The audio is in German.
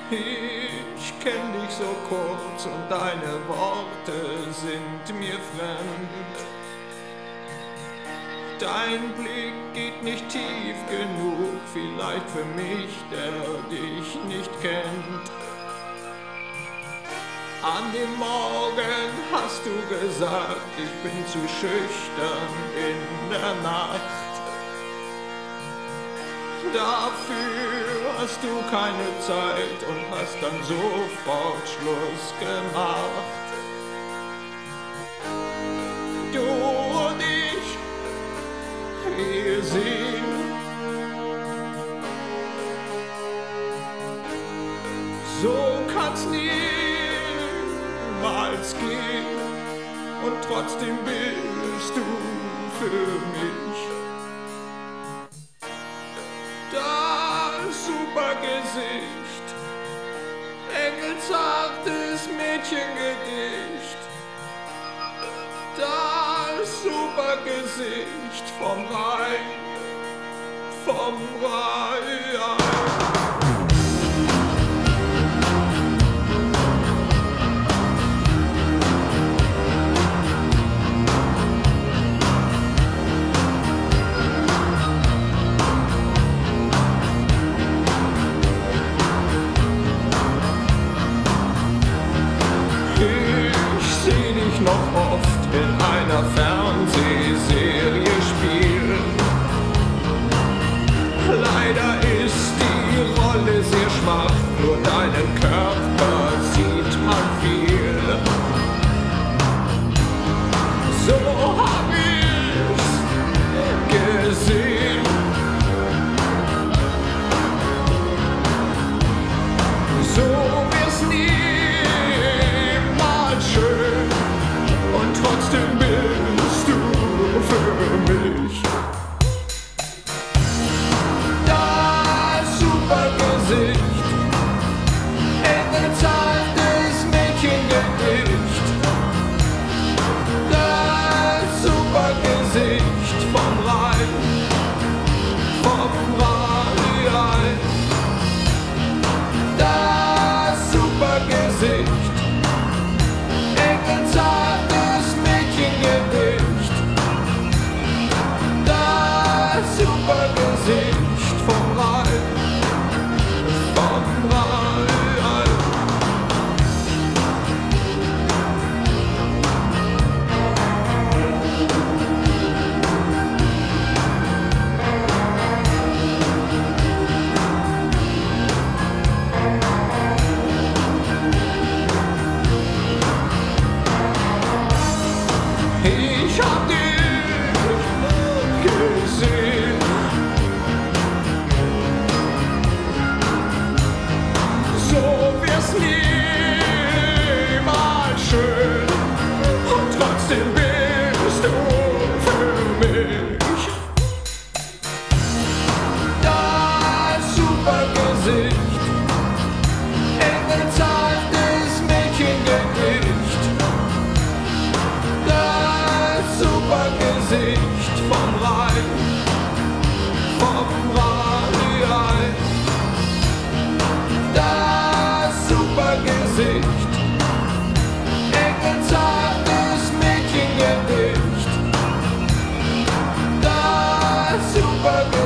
Ich kenn dich so kurz und deine Worte sind mir fremd. Dein Blick geht nicht tief genug, vielleicht für mich, der dich nicht kennt. An dem Morgen hast du gesagt, ich bin zu schüchtern in der Nacht. Dafür hast du keine Zeit und hast dann sofort Schluss gemacht. Du und ich, wir sehen so kann's niemals gehen und trotzdem bist du für mich das super Gesicht, engelzartes Mädchengedicht, das super Gesicht vom Rhein, vom Rhein. Noch oft in einer Fernsehserie spielen. Leider ist die Rolle sehr schwach, nur deinen Körper sieht man viel. So hab ich's gesehen. So wär's niemals schön. Und trotzdem bist du für mich das super Gesicht, engelzartes Mädchengedicht, das super Gesicht vom Rhein, vom Rhein, das super Gesicht, engelzartes Mädchengedicht, das super Gesicht vom Rhein, vom Rhein. Ich hab dich gesehen, so wär's niemals schön und trotzdem bist du für mich das super Gesicht, engelzartes Mädchengedicht, super Gesicht vom Rhein, vom Rhein, das super Gesicht, engelzartes Mädchengedicht, das super Gesicht.